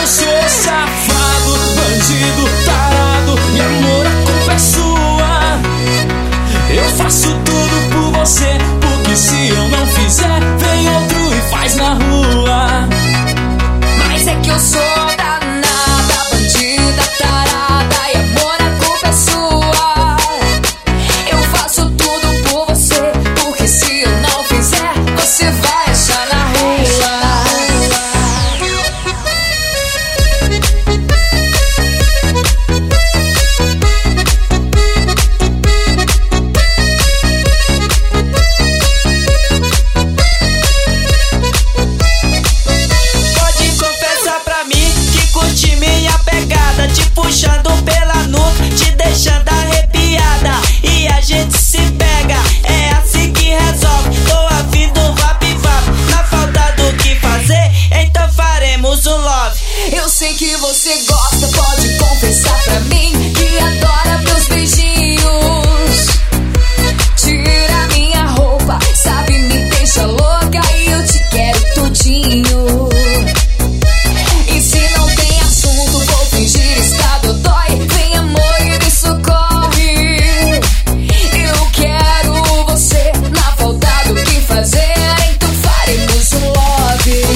eu sou safado, bandido, tarado, e amor, a culpa é sua. Eu faço tudo por você, porque se eu não fizer, vem outro e faz na rua. Mas é que eu sou danada, bandida, tarada, e amor, a culpa é sua. Eu faço tudo por você, porque se eu não fizer, você vai achar na rua. Pode confessar pra mim que curte minha pegada, te puxando pela nuca, te deixando arrepiada, e a gente se pega, é assim que resolve. Tô afim do vap-vap, na falta do que fazer, então faremos um love. Eu sei que você gosta, pode confessar pra mim que adora meus beijinhos. Tira minha roupa, sabe, me deixa louca e eu te quero tudinho. E se não tem assunto, vou fingir estar dodói. Vem amor e me socorre. Eu quero você, na falta do que fazer, então faremos um love.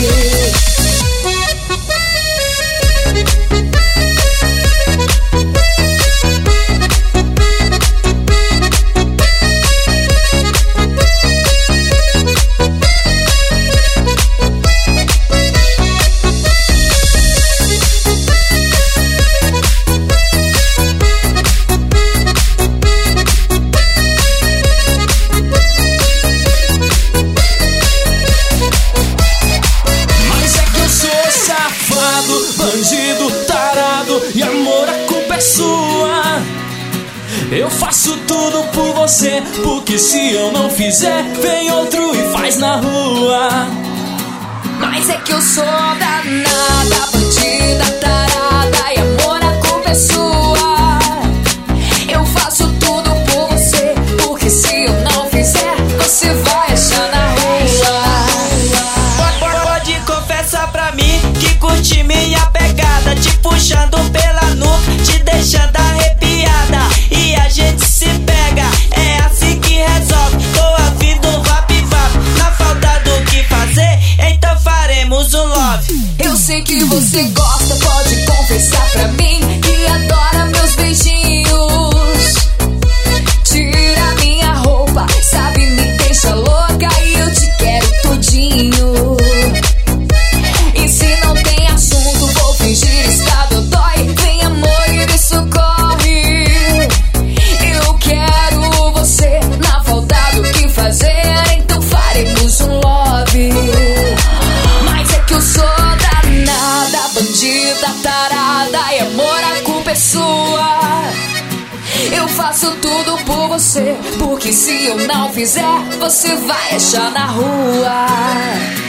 Mas é que eu sou safado, bandido, tarado, e amor, a culpa é sua. Eu faço tudo por você, porque se eu não fizer, vem outro e faz na rua. Mas é que eu sou danada, bandida, tarada, e amor, a culpa é sua. Eu faço tudo por você, porque se eu não fizer, você vai achar na rua. Pode confessar pra mim que curte minha pegada, te puxando pela nuca, te deixando arrepiada, e a gente se pega, é assim que resolve. Tô afim do vap-vap, na falta do que fazer, então faremos um love. Eu sei que você gosta, pode confessar pra mim que adora meus beijinhos. Tira minha roupa, sabe, me deixa louca e eu te quero tudinho. E se não tem assunto, vou fingir estar dodói. Vem amor e me socorre. Eu quero você, na falta do que fazer, então faremos um love. Mas é que eu sou danada, bandida, tarada, e amor, a culpa é sua. Eu faço tudo por você, porque se eu não fizer, você vai achar na rua.